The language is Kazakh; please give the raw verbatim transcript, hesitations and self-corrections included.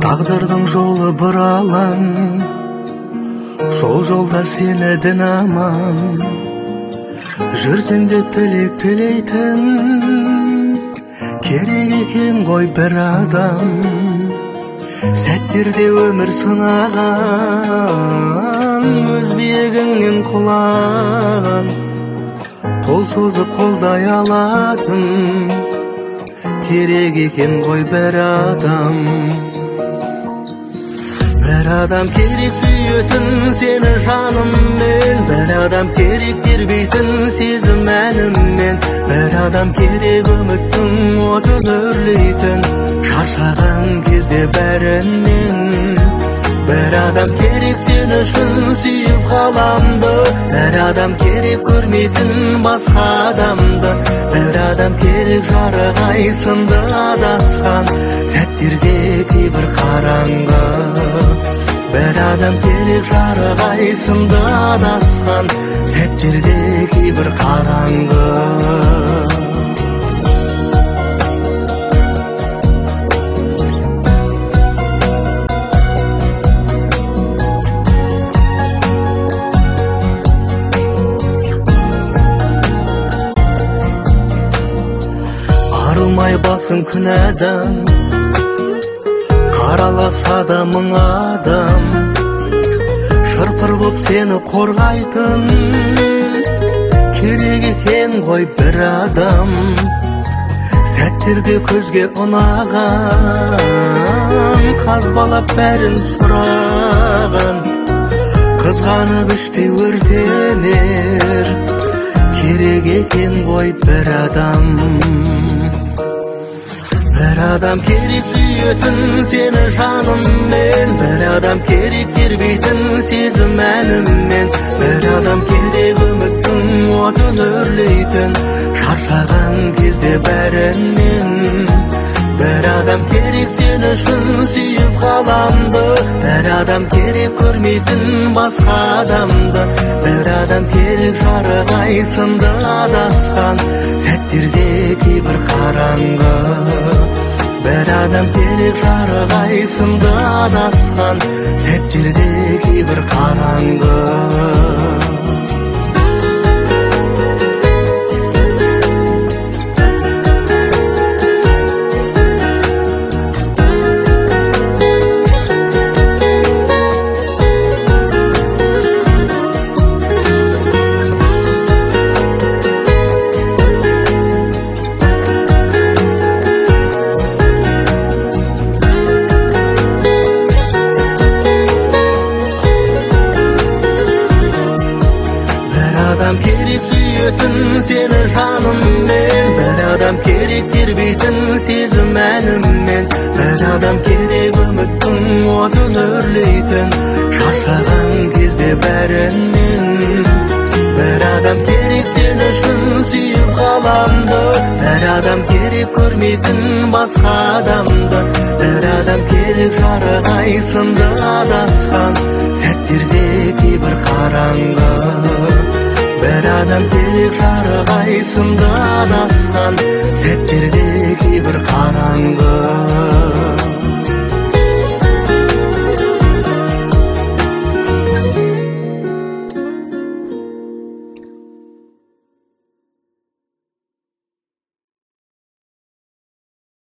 Тағдырдың жолы бір алаң, сол жолда сені дін аман. Жүрсең де тілек тілейтін, керек екен ғой бір адам. Сәттерде өмір сынаған, өз биігіңнен құлаған, қол созып қолдай алатын, керек екен ғой бір адам. Бір адам керек сүйетін сені жаныммен, бір адам керек тербейтін сезім әніммен, бір адам керек үміттің отын өрлейтін шаршаған кезде бәрінен. Бір адам керек сен үшін сүйіп қаламды, бір адам керек көрмейтін басқа адамды, бір адам керек жарық ай сынды адасқан сәттерде кейбір қараңғы. Бір адам керек жарық ай сынды адасқан сәттерде кейбір қараңғы. Арылмай басың күнәдан, қараласа да мың адам, шырпыр боп сені қорғайтын керек екен ғой бір адам. Сәттерде көзге ұнаған, қазбалап бәрін сұраған, қызғанып іштей өртенер керек екен ғой бір адам. Бір адам керек сүйетін сені жаныммен, бір адам керек тербейтін сезім әніммен, бір адам керек үміттің отын өрлейтін шаршаған кезде бәрінен. Бір адам керек сен үшін сүйіп қаламды, бір адам керек көрмейтін басқа адамды, бір адам керек жарық ай сынды адасқан сәттерде кейбір қараңғы. Бір адам керек жарық ай сынды адасқан сәттерде кейбір қараңғы. Керек сүйетін сені жаныммен, бір адам керек тербейтін сезім әніммен, бір адам керек үміттің отын өрлейтін шаршаған кезде бәрінен. Бір адам керек сен үшін сүйіп қаламды, бір адам керек көрмейтін басқа адамды, бір адам керек жарық ай сынды адасқан сәттерде кейбір қараңғы. Бір адам керек жарық ай сынды адасқан сәттерде